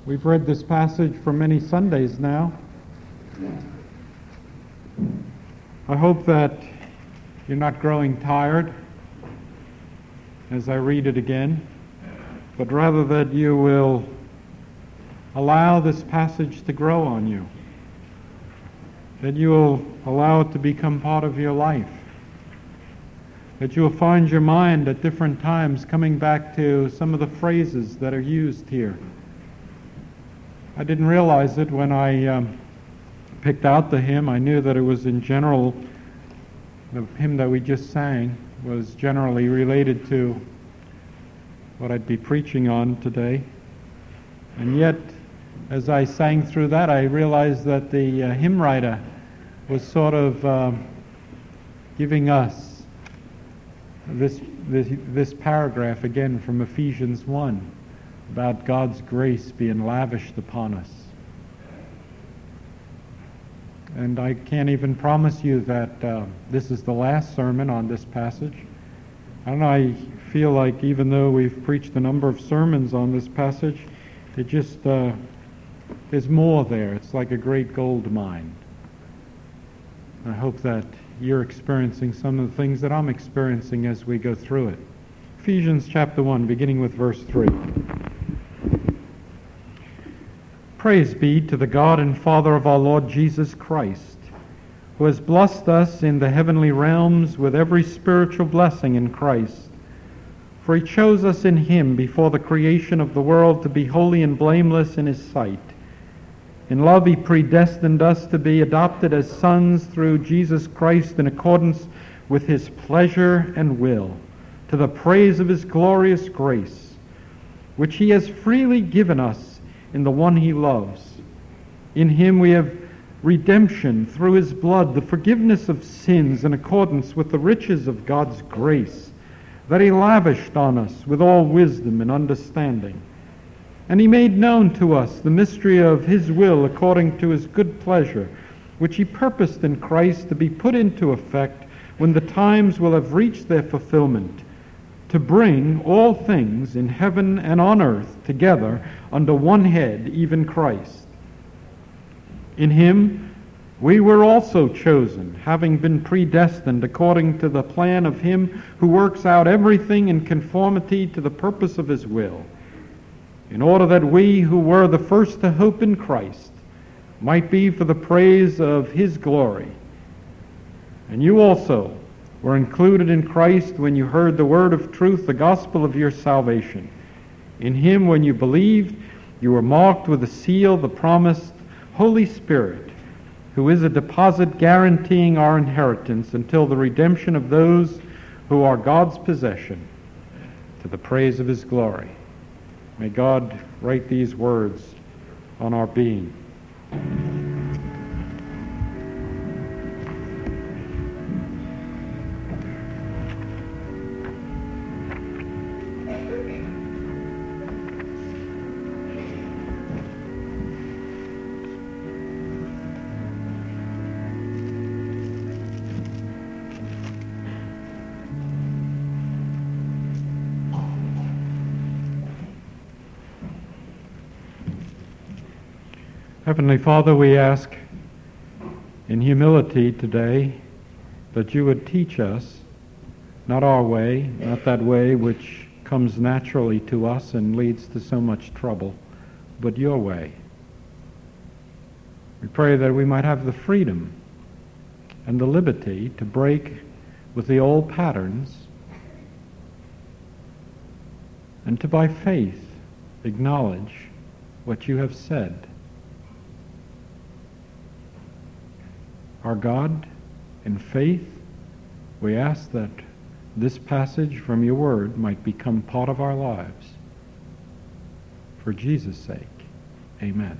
We've read this passage for many Sundays now. I hope that you're not growing tired as I read it again, but rather that you will allow this passage to grow on you, that you will allow it to become part of your life, that you will find your mind at different times coming back to some of the phrases that are used here. I didn't realize it when I picked out the hymn. I knew that it was in general, the hymn that we just sang was generally related to what I'd be preaching on today. And yet, as I sang through that, I realized that the hymn writer was sort of giving us this paragraph again from Ephesians 1 about God's grace being lavished upon us. And I can't even promise you that this is the last sermon on this passage. I don't know, I feel like even though we've preached a number of sermons on this passage, it just, there's more there. It's like a great gold mine. I hope that you're experiencing some of the things that I'm experiencing as we go through it. Ephesians chapter 1, beginning with verse 3. Praise be to the God and Father of our Lord Jesus Christ, who has blessed us in the heavenly realms with every spiritual blessing in Christ. For he chose us in him before the creation of the world to be holy and blameless in his sight. In love he predestined us to be adopted as sons through Jesus Christ in accordance with his pleasure and will, to the praise of his glorious grace, which he has freely given us in the one he loves. In him we have redemption through his blood, the forgiveness of sins in accordance with the riches of God's grace that he lavished on us with all wisdom and understanding. And he made known to us the mystery of his will according to his good pleasure, which he purposed in Christ to be put into effect when the times will have reached their fulfillment, to bring all things in heaven and on earth together under one head, even Christ. In him we were also chosen, having been predestined according to the plan of him who works out everything in conformity to the purpose of his will, in order that we who were the first to hope in Christ might be for the praise of his glory. And you also were included in Christ when you heard the word of truth, the gospel of your salvation. In him, when you believed, you were marked with the seal, the promised Holy Spirit, who is a deposit guaranteeing our inheritance until the redemption of those who are God's possession, to the praise of his glory. May God write these words on our being. Heavenly Father, we ask in humility today that you would teach us, not our way, not that way which comes naturally to us and leads to so much trouble, but your way. We pray that we might have the freedom and the liberty to break with the old patterns and to, by faith, acknowledge what you have said. Our God, in faith, we ask that this passage from your word might become part of our lives. For Jesus' sake, amen.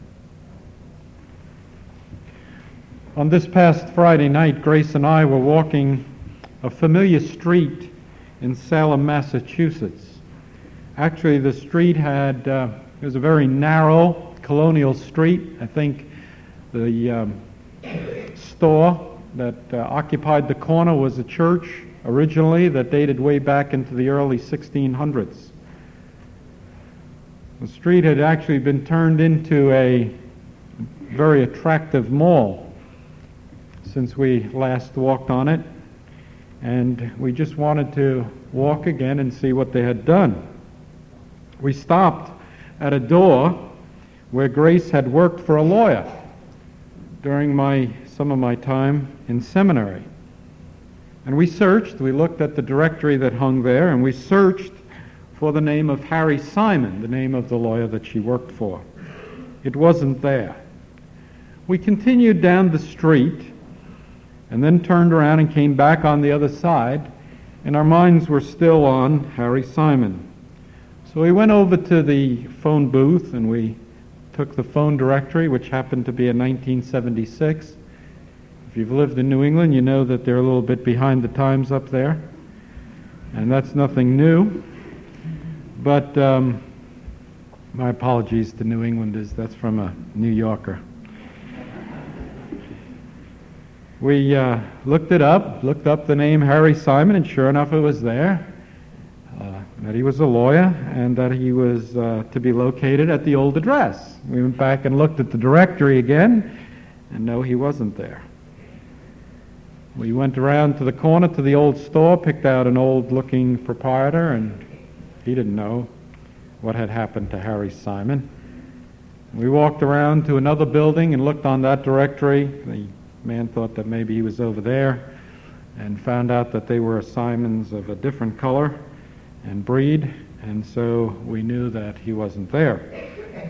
On this past Friday night, Grace and I were walking a familiar street in Salem, Massachusetts. Actually, the street it was a very narrow colonial street. I think the store that occupied the corner was a church originally that dated way back into the early 1600s. The street had actually been turned into a very attractive mall since we last walked on it, and we just wanted to walk again and see what they had done. We stopped at a door where Grace had worked for a lawyer during some of my time in seminary. And we looked at the directory that hung there, and we searched for the name of Harry Simon, the name of the lawyer that she worked for. It wasn't there. We continued down the street and then turned around and came back on the other side, and our minds were still on Harry Simon. So we went over to the phone booth and we took the phone directory, which happened to be a 1976. If you've lived in New England, you know that they're a little bit behind the times up there, and that's nothing new. But my apologies to New Englanders, that's from a New Yorker. We looked up the name Harry Simon, and sure enough it was there, that he was a lawyer and that he was to be located at the old address. We went back and looked at the directory again, and no, he wasn't there. We went around to the corner to the old store, picked out an old-looking proprietor, and he didn't know what had happened to Harry Simon. We walked around to another building and looked on that directory. The man thought that maybe he was over there and found out that they were Simons of a different color and breed, and so we knew that he wasn't there.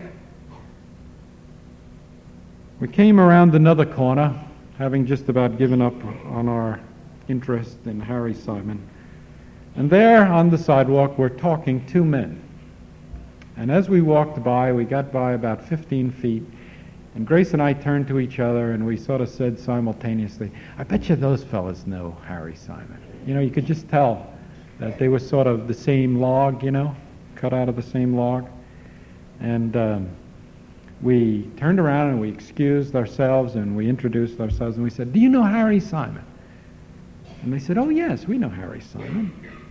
We came around another corner, having just about given up on our interest in Harry Simon. And there on the sidewalk were talking two men. And as we walked by, we got by about 15 feet, and Grace and I turned to each other and we sort of said simultaneously, I bet you those fellas know Harry Simon. You know, you could just tell that they were sort of the same log, you know, cut out of the same log. And we turned around and we excused ourselves and we introduced ourselves and we said, do you know Harry Simon? And they said, oh yes, we know Harry Simon.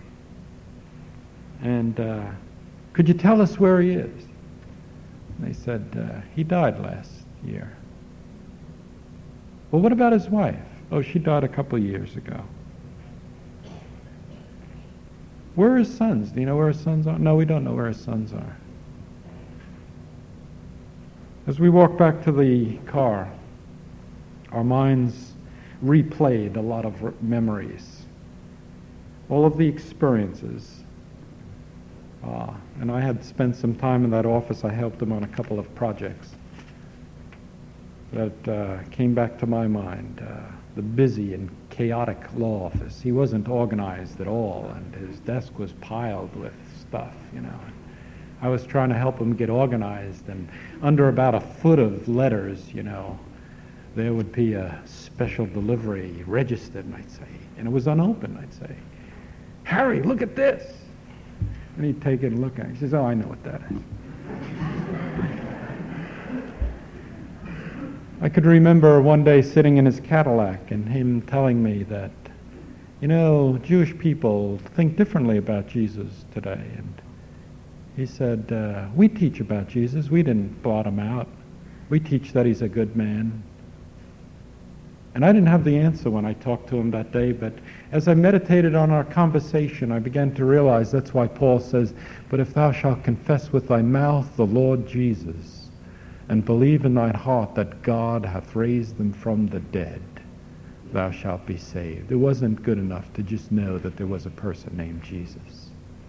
And could you tell us where he is? And they said, he died last year. Well, what about his wife? Oh, she died a couple of years ago. Where are his sons? Do you know where his sons are? No, we don't know where his sons are. As we walked back to the car, our minds replayed a lot of memories, all of the experiences. And I had spent some time in that office. I helped him on a couple of projects that came back to my mind. The busy and chaotic law office. He wasn't organized at all, and his desk was piled with stuff, you know. I was trying to help him get organized, and under about a foot of letters, you know, there would be a special delivery registered, and I'd say, and it was unopened, I'd say, Harry, look at this. And he'd take it and look at it. He says, oh, I know what that is. I could remember one day sitting in his Cadillac and him telling me that, you know, Jewish people think differently about Jesus today. And he said, we teach about Jesus. We didn't blot him out. We teach that he's a good man. And I didn't have the answer when I talked to him that day, but as I meditated on our conversation, I began to realize that's why Paul says, but if thou shalt confess with thy mouth the Lord Jesus, and believe in thine heart that God hath raised them from the dead, thou shalt be saved. It wasn't good enough to just know that there was a person named Jesus.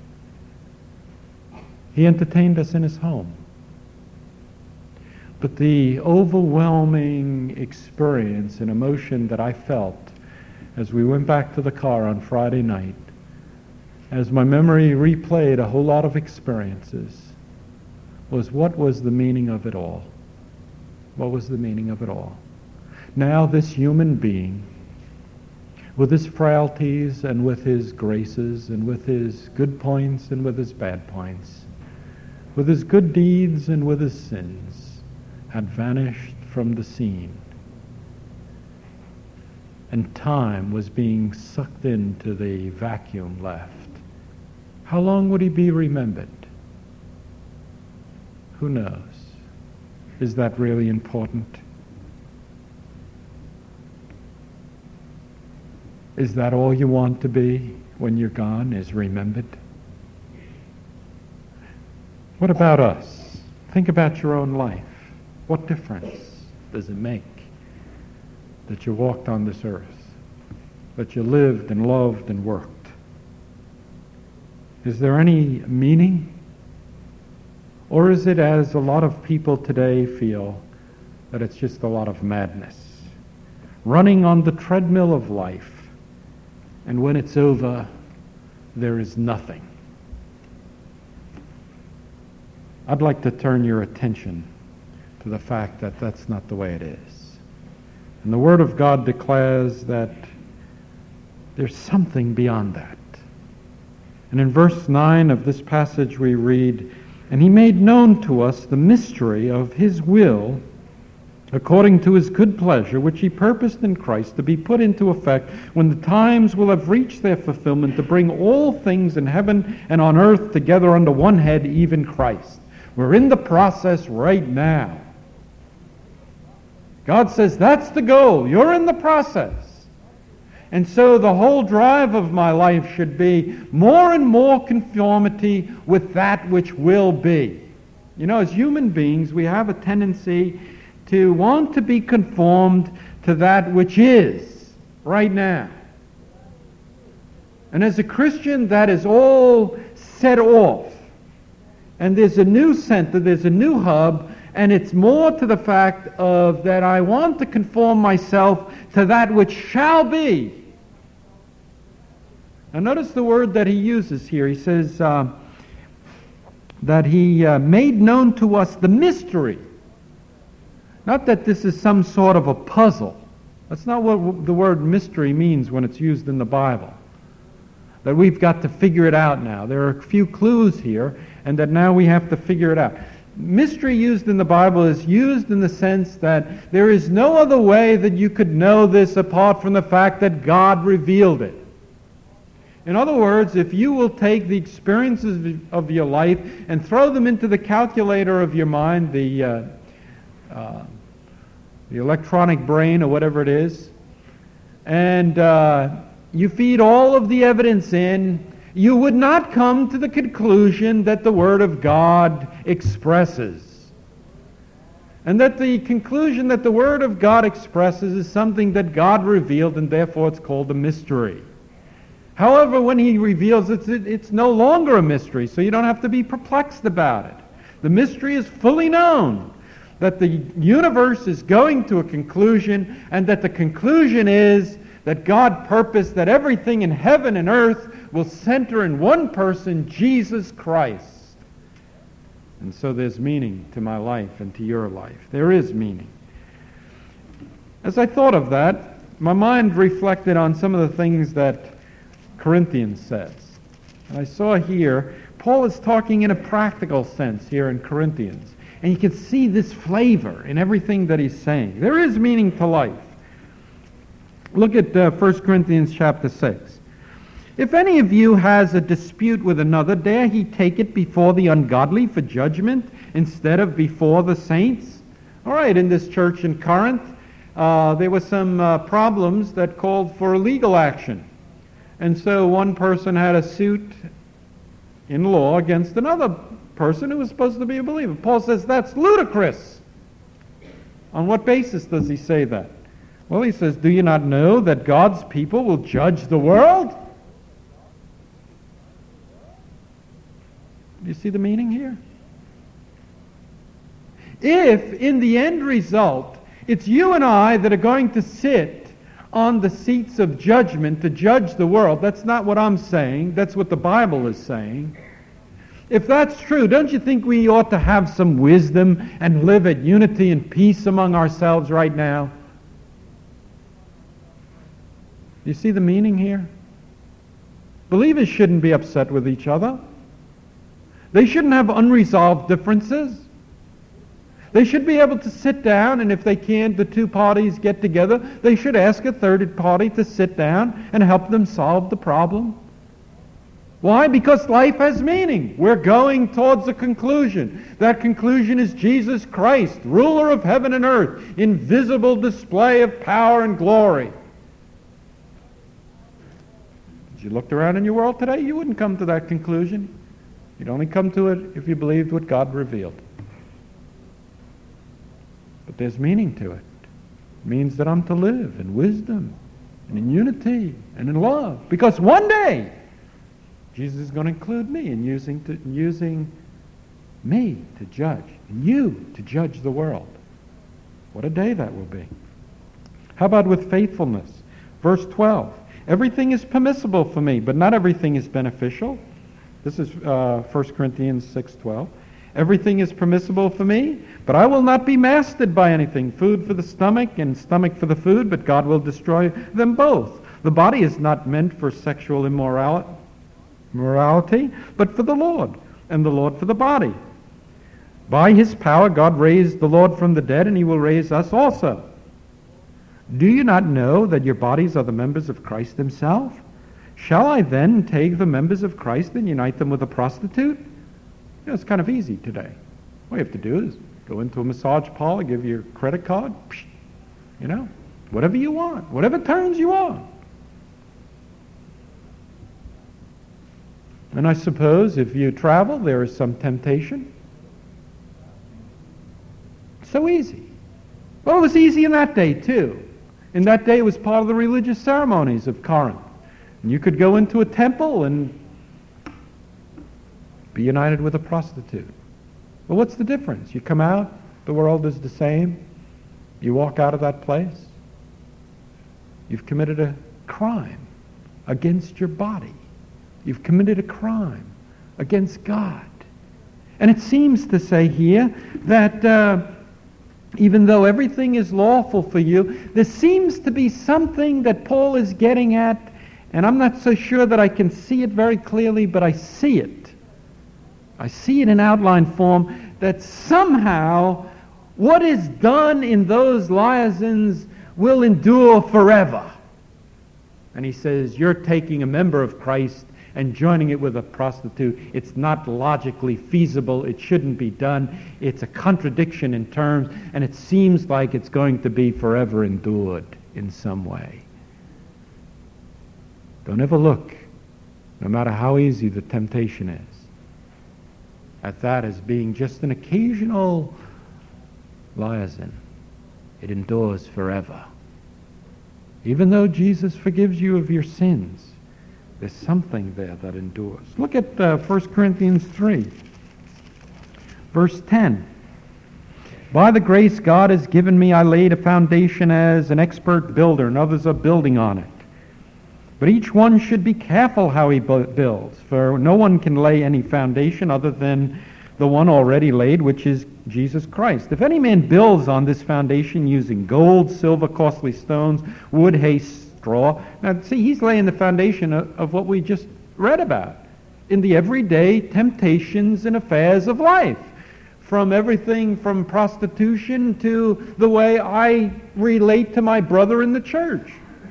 He entertained us in his home. But the overwhelming experience and emotion that I felt as we went back to the car on Friday night, as my memory replayed a whole lot of experiences, was what was the meaning of it all? What was the meaning of it all? Now this human being, with his frailties and with his graces and with his good points and with his bad points, with his good deeds and with his sins, had vanished from the scene. And time was being sucked into the vacuum left. How long would he be remembered? Who knows? Is that really important? Is that all you want to be when you're gone, is remembered? What about us? Think about your own life. What difference does it make that you walked on this earth, that you lived and loved and worked? Is there any meaning? Or is it, as a lot of people today feel, that it's just a lot of madness? Running on the treadmill of life, and when it's over, there is nothing. I'd like to turn your attention to the fact that that's not the way it is. And the Word of God declares that there's something beyond that. And in verse 9 of this passage we read, "And he made known to us the mystery of his will, according to his good pleasure, which he purposed in Christ to be put into effect when the times will have reached their fulfillment, to bring all things in heaven and on earth together under one head, even Christ." We're in the process right now. God says, that's the goal. You're in the process. And so the whole drive of my life should be more and more conformity with that which will be. You know, as human beings, we have a tendency to want to be conformed to that which is right now. And as a Christian, that is all set off. And there's a new center, there's a new hub, and it's more to the fact of that I want to conform myself to that which shall be. Now notice the word that he uses here. He says that he made known to us the mystery. Not that this is some sort of a puzzle. That's not what the word mystery means when it's used in the Bible. That we've got to figure it out now. There are a few clues here, and that now we have to figure it out. Mystery used in the Bible is used in the sense that there is no other way that you could know this apart from the fact that God revealed it. In other words, if you will take the experiences of your life and throw them into the calculator of your mind, the electronic brain or whatever it is, and you feed all of the evidence in, you would not come to the conclusion that the Word of God expresses. And that the conclusion that the Word of God expresses is something that God revealed, and therefore it's called a mystery. However, when he reveals it, it's no longer a mystery, so you don't have to be perplexed about it. The mystery is fully known, that the universe is going to a conclusion, and that the conclusion is that God purposed that everything in heaven and earth will center in one person, Jesus Christ. And so there's meaning to my life and to your life. There is meaning. As I thought of that, my mind reflected on some of the things that Corinthians says. And I saw here, Paul is talking in a practical sense here in Corinthians. And you can see this flavor in everything that he's saying. There is meaning to life. Look at 1 Corinthians chapter 6. "If any of you has a dispute with another, dare he take it before the ungodly for judgment instead of before the saints?" All right, in this church in Corinth, there were some problems that called for legal action. And so one person had a suit in law against another person who was supposed to be a believer. Paul says that's ludicrous. On what basis does he say that? Well, he says, do you not know that God's people will judge the world? Do you see the meaning here? If, in the end result, it's you and I that are going to sit on the seats of judgment to judge the world, that's not what I'm saying, that's what the Bible is saying. If that's true, don't you think we ought to have some wisdom and live at unity and peace among ourselves right now? Do you see the meaning here? Believers shouldn't be upset with each other. They shouldn't have unresolved differences. They should be able to sit down, and if they can't, the two parties get together, they should ask a third party to sit down and help them solve the problem. Why? Because life has meaning. We're going towards a conclusion. That conclusion is Jesus Christ, ruler of heaven and earth, invisible display of power and glory. If you looked around in your world today, you wouldn't come to that conclusion. You'd only come to it if you believed what God revealed. But there's meaning to it. It means that I'm to live in wisdom and in unity and in love. Because one day, Jesus is going to include me in using me to judge, and you to judge the world. What a day that will be. How about with faithfulness? Verse 12. Everything is permissible for me, but not everything is beneficial. This is 1 Corinthians 6:12. Everything is permissible for me, but I will not be mastered by anything. Food for the stomach and stomach for the food, but God will destroy them both. The body is not meant for sexual immorality, but for the Lord, and the Lord for the body. By his power God raised the Lord from the dead, and he will raise us also. Do you not know that your bodies are the members of Christ himself? Shall I then take the members of Christ and unite them with a prostitute? It's kind of easy today. All you have to do is go into a massage parlor, give your credit card, whatever you want, whatever turns you on. And I suppose if you travel, there is some temptation. So easy. Well, it was easy in that day, too. In that day, it was part of the religious ceremonies of Corinth. And you could go into a temple and be united with a prostitute. Well, what's the difference? You come out, the world is the same. You walk out of that place. You've committed a crime against your body. You've committed a crime against God. And it seems to say here that even though everything is lawful for you, there seems to be something that Paul is getting at, and I'm not so sure that I can see it very clearly, but I see it. I see it in outline form, that somehow what is done in those liaisons will endure forever. And he says, you're taking a member of Christ and joining it with a prostitute. It's not logically feasible. It shouldn't be done. It's a contradiction in terms, and it seems like it's going to be forever endured in some way. Don't ever look, no matter how easy the temptation is, at that as being just an occasional liaison. It endures forever. Even though Jesus forgives you of your sins, there's something there that endures. Look at 1 Corinthians 3, verse 10. By the grace God has given me, I laid a foundation as an expert builder, and others are building on it. But each one should be careful how he builds, for no one can lay any foundation other than the one already laid, which is Jesus Christ. If any man builds on this foundation using gold, silver, costly stones, wood, hay, straw. Now, see, he's laying the foundation of what we just read about in the everyday temptations and affairs of life, from everything from prostitution to the way I relate to my brother in the church.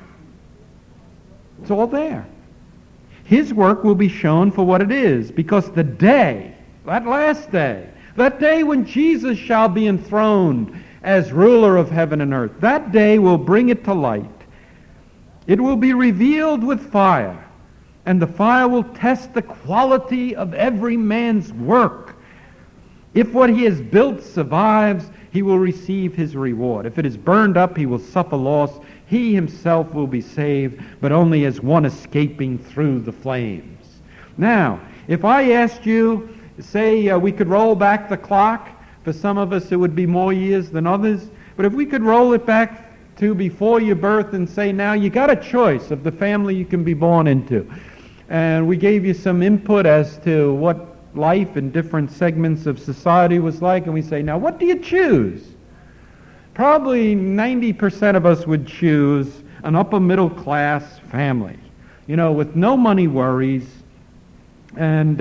It's all there. His work will be shown for what it is, because the day, that last day, that day when Jesus shall be enthroned as ruler of heaven and earth, that day will bring it to light. It will be revealed with fire, and the fire will test the quality of every man's work. If what he has built survives, he will receive his reward. If it is burned up, he will suffer loss. He himself will be saved, but only as one escaping through the flames. Now, if I asked you, say we could roll back the clock, for some of us it would be more years than others, but if we could roll it back to before your birth and say, now you got a choice of the family you can be born into. And we gave you some input as to what life in different segments of society was like, and we say, now what do you choose? Probably 90% of us would choose an upper middle class family, with no money worries, and,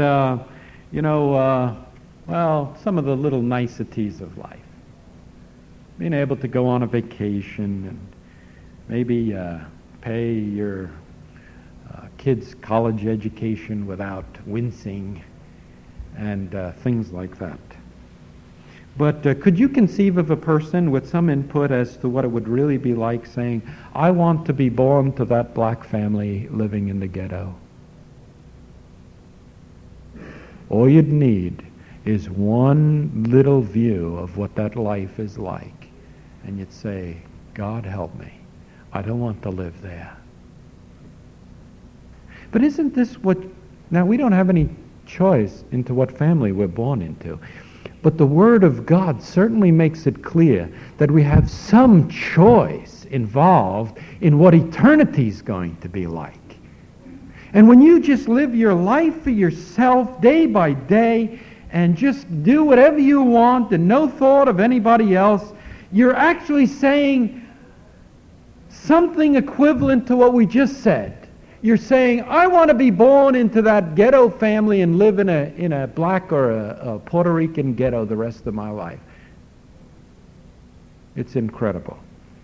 some of the little niceties of life. Being able to go on a vacation and maybe pay your kids' college education without wincing and things like that. But could you conceive of a person with some input as to what it would really be like saying, I want to be born to that black family living in the ghetto? All you'd need is one little view of what that life is like. And you'd say, God help me. I don't want to live there. But isn't this what... Now, we don't have any choice into what family we're born into. But the Word of God certainly makes it clear that we have some choice involved in what eternity's going to be like. And when you just live your life for yourself day by day and just do whatever you want and no thought of anybody else, you're actually saying something equivalent to what we just said. You're saying, I want to be born into that ghetto family and live in a black or a Puerto Rican ghetto the rest of my life. It's incredible.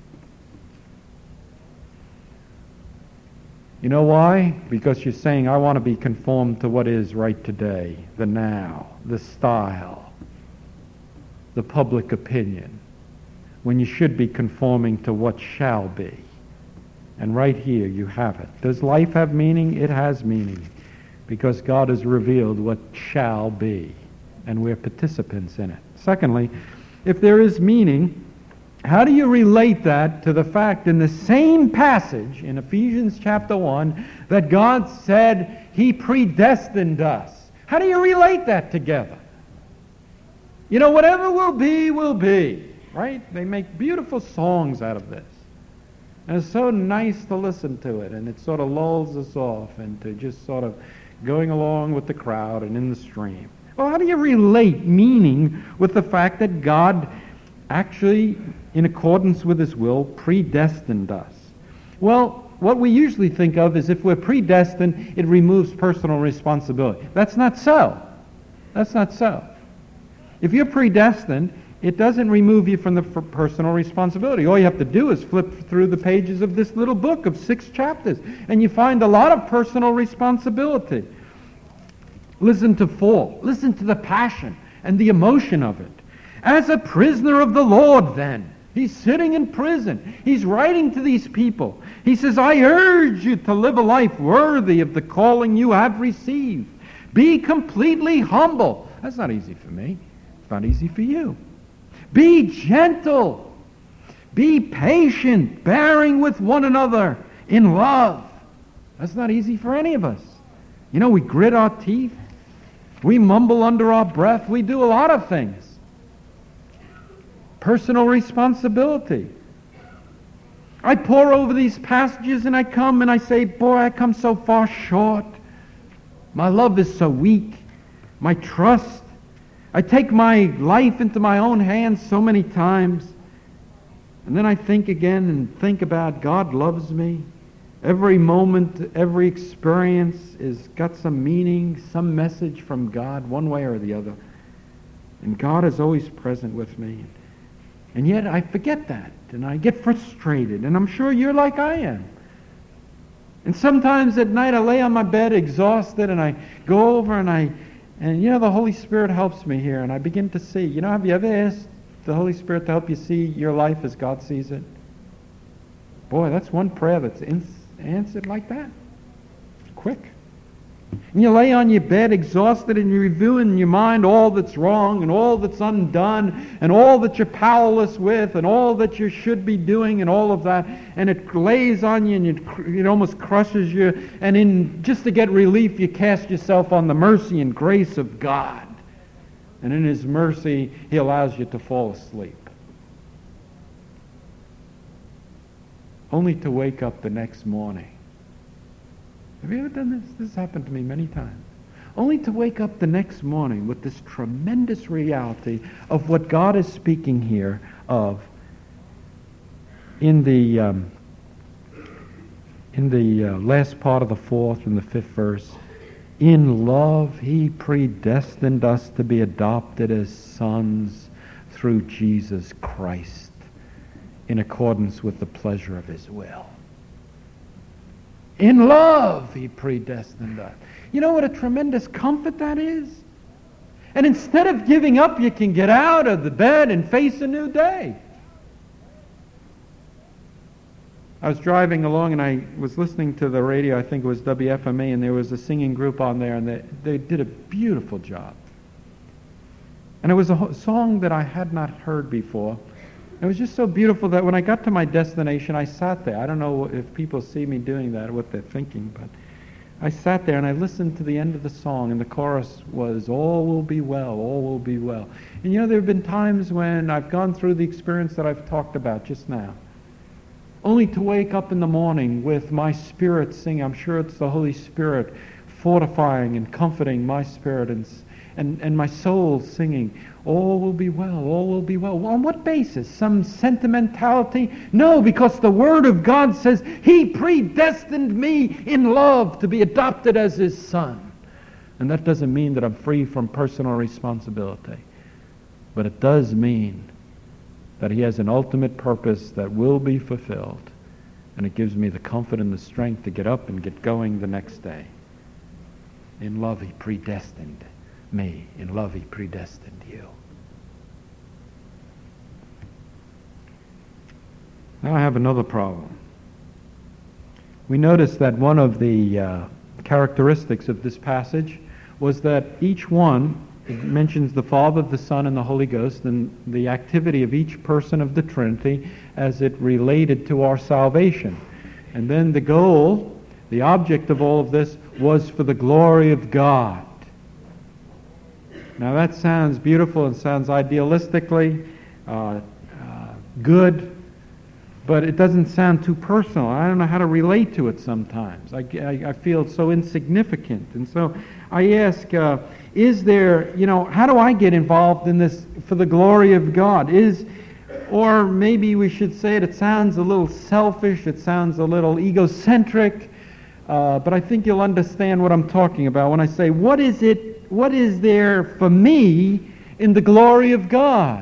You know why? Because you're saying, I want to be conformed to what is right today, the now, the style, the public opinion, when you should be conforming to what shall be. And right here you have it. Does life have meaning? It has meaning, because God has revealed what shall be, and we're participants in it. Secondly, if there is meaning, how do you relate that to the fact in the same passage in Ephesians chapter 1 that God said He predestined us? How do you relate that together? You know, whatever will be, right? They make beautiful songs out of this. And it's so nice to listen to it, and it sort of lulls us off into just sort of going along with the crowd and in the stream. Well, how do you relate meaning with the fact that God actually, in accordance with His will, predestined us? Well, what we usually think of is if we're predestined, it removes personal responsibility. That's not so. That's not so. If you're predestined, it doesn't remove you from the personal responsibility. All you have to do is flip through the pages of this little book of 6 chapters, and you find a lot of personal responsibility. Listen to fall. Listen to the passion and the emotion of it. As a prisoner of the Lord, then, he's sitting in prison. He's writing to these people. He says, I urge you to live a life worthy of the calling you have received. Be completely humble. That's not easy for me. It's not easy for you. Be gentle. Be patient, bearing with one another in love. That's not easy for any of us. You know, we grit our teeth. We mumble under our breath. We do a lot of things. Personal responsibility. I pore over these passages and I come and I say, boy, I come so far short. My love is so weak. My trust. I take my life into my own hands so many times. And then I think again and think about God loves me. Every moment, every experience has got some meaning, some message from God, one way or the other. And God is always present with me. And yet I forget that, and I get frustrated, and I'm sure you're like I am. And sometimes at night I lay on my bed exhausted, and I go over and you know, the Holy Spirit helps me here, and I begin to see. You know, have you ever asked the Holy Spirit to help you see your life as God sees it? Boy, that's one prayer that's answered like that. Quick. And you lay on your bed exhausted and you review in your mind all that's wrong and all that's undone and all that you're powerless with and all that you should be doing and all of that. And it lays on you and it almost crushes you. And just to get relief, you cast yourself on the mercy and grace of God. And in His mercy, He allows you to fall asleep. Only to wake up the next morning. Have you ever done this? This has happened to me many times. Only to wake up the next morning with this tremendous reality of what God is speaking here of in the last part of the 4th and the 5th verse. In love, He predestined us to be adopted as sons through Jesus Christ in accordance with the pleasure of His will. In love, He predestined us. You know what a tremendous comfort that is? And instead of giving up, you can get out of the bed and face a new day. I was driving along and I was listening to the radio, I think it was WFMA, and there was a singing group on there, and they did a beautiful job. And it was a song that I had not heard before. It was just so beautiful that when I got to my destination, I sat there. I don't know if people see me doing that, what they're thinking, but I sat there and I listened to the end of the song, and the chorus was, all will be well, all will be well. And you know, there have been times when I've gone through the experience that I've talked about just now, only to wake up in the morning with my spirit singing. I'm sure it's the Holy Spirit fortifying and comforting my spirit, and my soul singing, all will be well, all will be well. Well, on what basis? Some sentimentality? No, because the Word of God says He predestined me in love to be adopted as His son. And that doesn't mean that I'm free from personal responsibility. But it does mean that He has an ultimate purpose that will be fulfilled. And it gives me the comfort and the strength to get up and get going the next day. In love He predestined me. In love He predestined you. Now I have another problem. We notice that one of the characteristics of this passage was that each one, it mentions the Father, the Son, and the Holy Ghost, and the activity of each person of the Trinity as it related to our salvation. And then the goal, the object of all of this, was for the glory of God. Now that sounds beautiful and sounds idealistically good, but it doesn't sound too personal. I don't know how to relate to it sometimes. I feel so insignificant. And so I ask, is there, how do I get involved in this for the glory of God? Or maybe we should say it sounds a little selfish, it sounds a little egocentric, but I think you'll understand what I'm talking about when I say, what is there for me in the glory of God?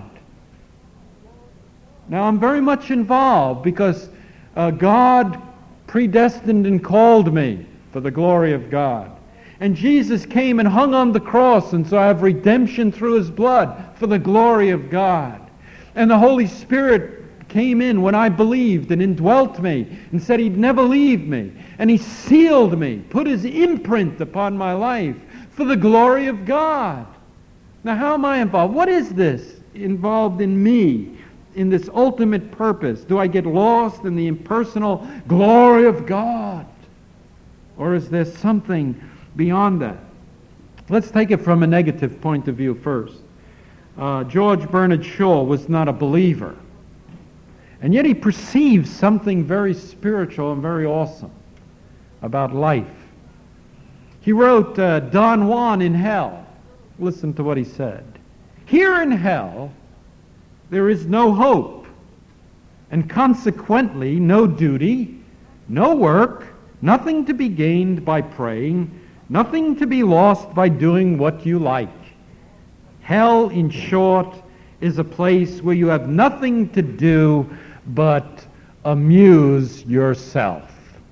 Now, I'm very much involved because God predestined and called me for the glory of God. And Jesus came and hung on the cross, and so I have redemption through His blood for the glory of God. And the Holy Spirit came in when I believed and indwelt me and said He'd never leave me. And He sealed me, put His imprint upon my life for the glory of God. Now, how am I involved? What is this involved in me? In this ultimate purpose? Do I get lost in the impersonal glory of God? Or is there something beyond that? Let's take it from a negative point of view first. George Bernard Shaw was not a believer. And yet he perceives something very spiritual and very awesome about life. He wrote Don Juan in Hell. Listen to what he said. Here in hell, there is no hope, and consequently no duty, no work, nothing to be gained by praying, nothing to be lost by doing what you like. Hell, in short, is a place where you have nothing to do but amuse yourself.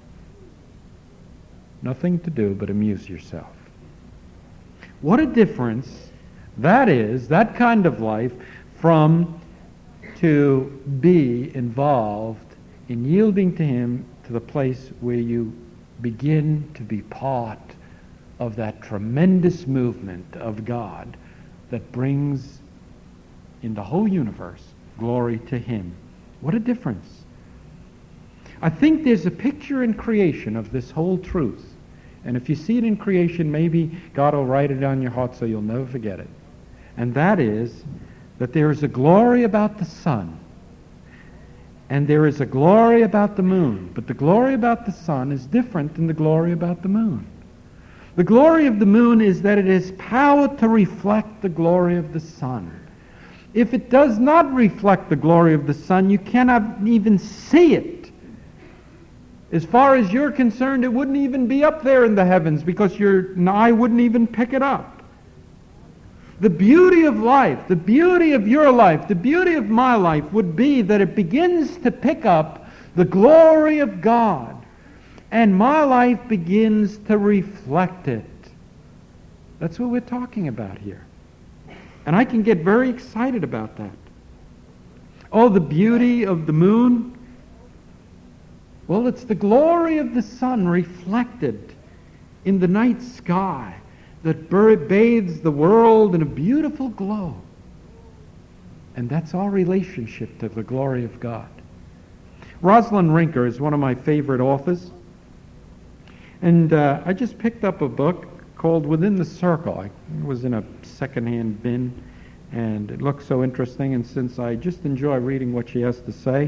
Nothing to do but amuse yourself. What a difference that is, that kind of life, from to be involved in yielding to Him to the place where you begin to be part of that tremendous movement of God that brings in the whole universe glory to Him. What a difference. I think there's a picture in creation of this whole truth. And if you see it in creation, maybe God will write it on your heart so you'll never forget it. And that is that there is a glory about the sun, and there is a glory about the moon. But the glory about the sun is different than the glory about the moon. The glory of the moon is that it has power to reflect the glory of the sun. If it does not reflect the glory of the sun, you cannot even see it. As far as you're concerned, it wouldn't even be up there in the heavens because your eye wouldn't even pick it up. The beauty of life, the beauty of your life, the beauty of my life would be that it begins to pick up the glory of God. and my life begins to reflect it. That's what we're talking about here. And I can get very excited about that. Oh, the beauty of the moon. Well, it's the glory of the sun reflected in the night sky that bathes the world in a beautiful glow. And that's our relationship to the glory of God. Rosalind Rinker is one of my favorite authors. And I just picked up a book called Within the Circle. It was in a secondhand bin, and it looked so interesting. And since I just enjoy reading what she has to say,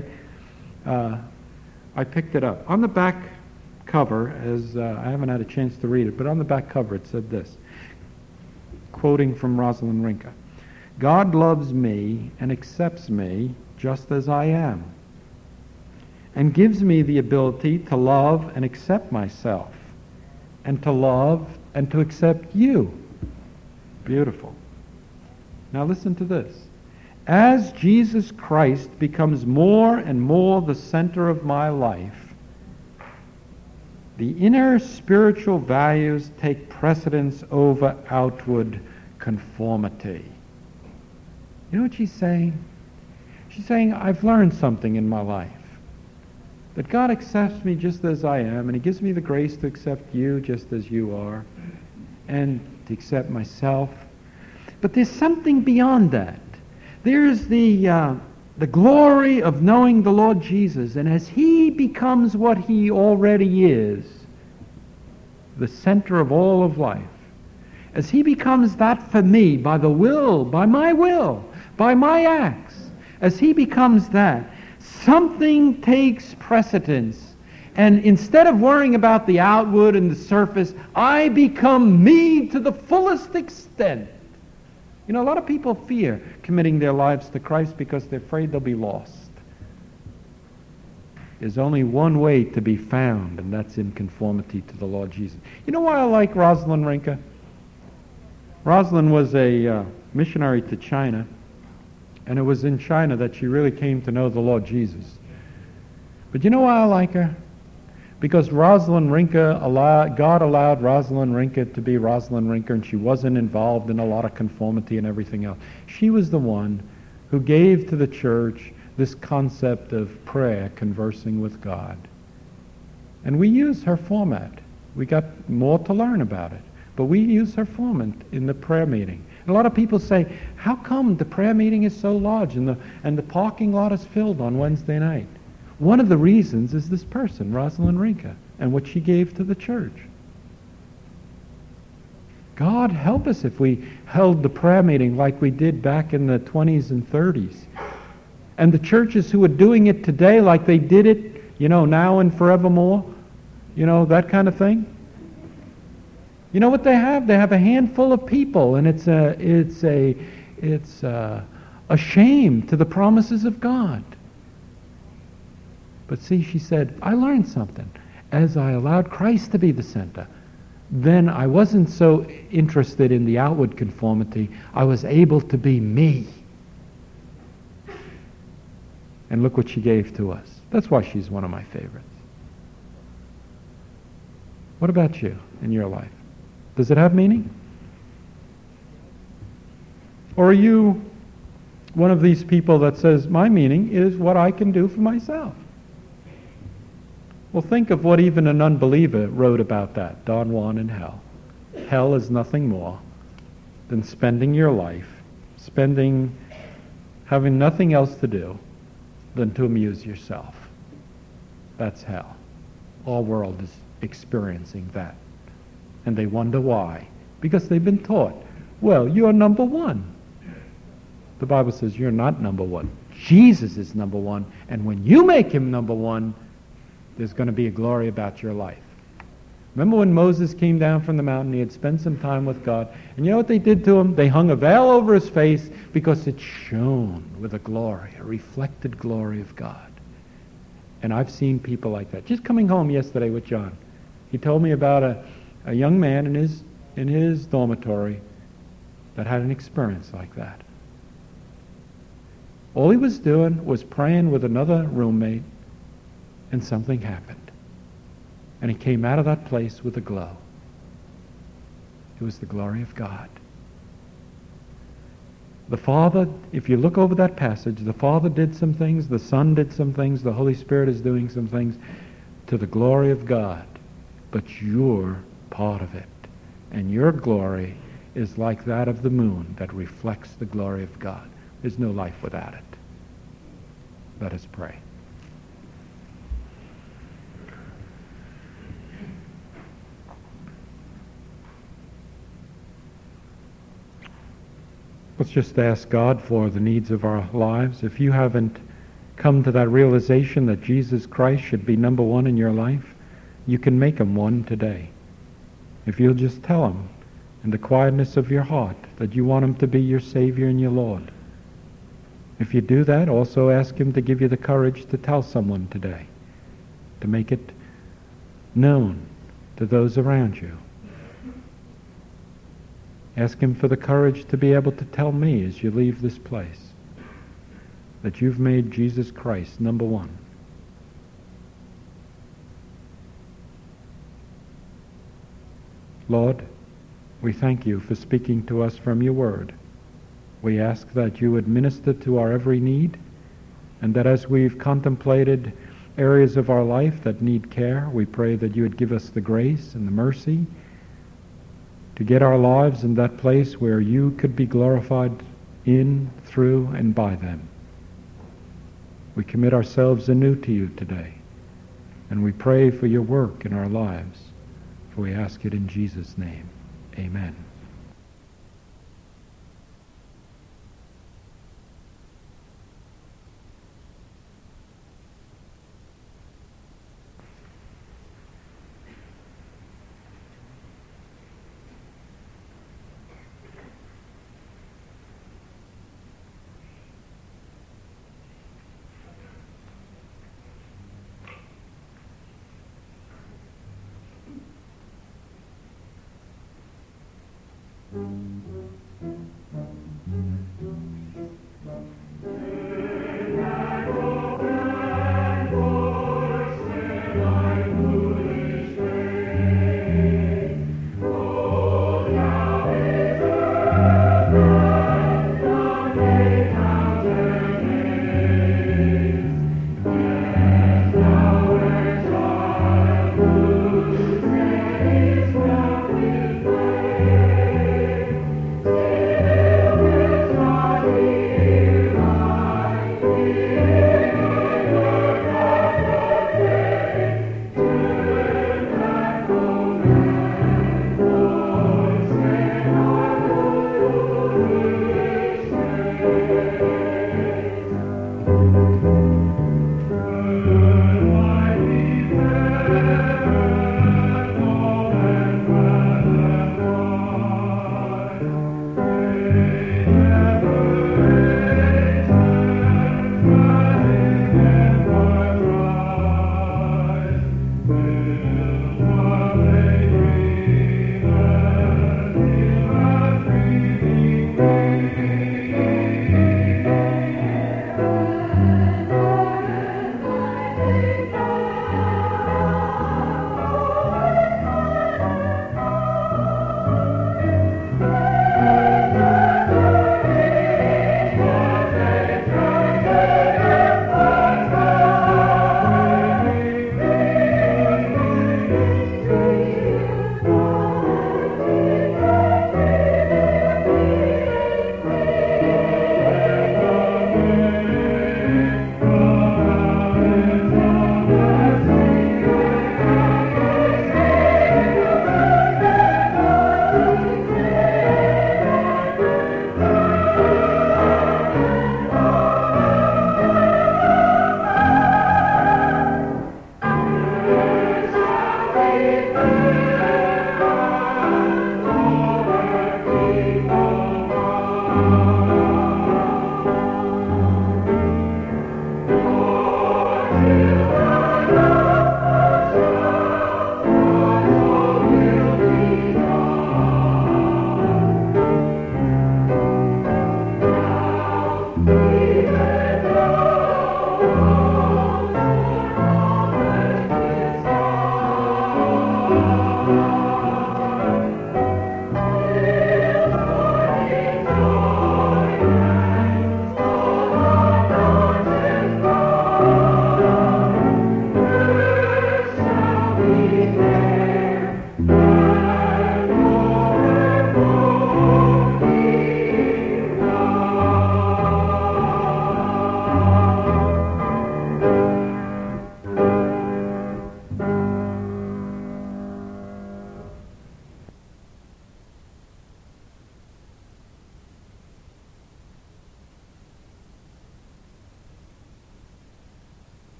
I picked it up. On the back cover, I haven't had a chance to read it, but on the back cover it said this, quoting from Rosalind Rinker: "God loves me and accepts me just as I am, and gives me the ability to love and accept myself, and to love and to accept you." Beautiful. Now listen to this. As Jesus Christ becomes more and more the center of my life, the inner spiritual values take precedence over outward conformity. You know what she's saying? She's saying, I've learned something in my life. That God accepts me just as I am, and He gives me the grace to accept you just as you are, and to accept myself. But there's something beyond that. There's the glory of knowing the Lord Jesus, and as He becomes what He already is, the center of all of life, as He becomes that for me by my acts, as He becomes that, something takes precedence. And instead of worrying about the outward and the surface, I become me to the fullest extent. You know, a lot of people fear committing their lives to Christ because they're afraid they'll be lost. There's only one way to be found, and that's in conformity to the Lord Jesus. You know why I like Rosalind Rinker? Rosalind was a missionary to China, and it was in China that she really came to know the Lord Jesus. But you know why I like her? Because Rosalind Rinker, God allowed Rosalind Rinker to be Rosalind Rinker, and she wasn't involved in a lot of conformity and everything else. She was the one who gave to the church this concept of prayer, conversing with God. And we use her format. We got more to learn about it, but we use her format in the prayer meeting. And a lot of people say, how come the prayer meeting is so large and the parking lot is filled on Wednesday night? One of the reasons is this person, Rosalind Rinker, and what she gave to the church. God help us if we held the prayer meeting like we did back in the 20s and 30s. And the churches who are doing it today like they did it, now and forevermore, that kind of thing. You know what they have? They have a handful of people, and it's a shame to the promises of God. But see, she said, I learned something. As I allowed Christ to be the center, then I wasn't so interested in the outward conformity. I was able to be me. And look what she gave to us. That's why she's one of my favorites. What about you in your life? Does it have meaning? Or are you one of these people that says, my meaning is what I can do for myself? Well, think of what even an unbeliever wrote about that, Don Juan in hell. Hell is nothing more than spending your life, having nothing else to do than to amuse yourself. That's hell. All world is experiencing that. And they wonder why. Because they've been taught, well, you're number one. The Bible says you're not number one. Jesus is number one. And when you make Him number one, there's going to be a glory about your life. Remember when Moses came down from the mountain, he had spent some time with God, and you know what they did to him? They hung a veil over his face because it shone with a glory, a reflected glory of God. And I've seen people like that. Just coming home yesterday with John, he told me about a young man in his dormitory that had an experience like that. All he was doing was praying with another roommate, and something happened. And he came out of that place with a glow. It was the glory of God. The Father, if you look over that passage, the Father did some things, the Son did some things, the Holy Spirit is doing some things to the glory of God. But you're part of it. And your glory is like that of the moon that reflects the glory of God. There's no life without it. Let us pray. Let's just ask God for the needs of our lives. If you haven't come to that realization that Jesus Christ should be number one in your life, you can make him one today. If you'll just tell him in the quietness of your heart that you want him to be your Savior and your Lord. If you do that, also ask him to give you the courage to tell someone today, to make it known to those around you. Ask him for the courage to be able to tell me as you leave this place that you've made Jesus Christ number one. Lord, we thank you for speaking to us from your word. We ask that you would minister to our every need, and that as we've contemplated areas of our life that need care, we pray that you would give us the grace and the mercy to get our lives in that place where you could be glorified in, through, and by them. We commit ourselves anew to you today, and we pray for your work in our lives, for we ask it in Jesus' name. Amen.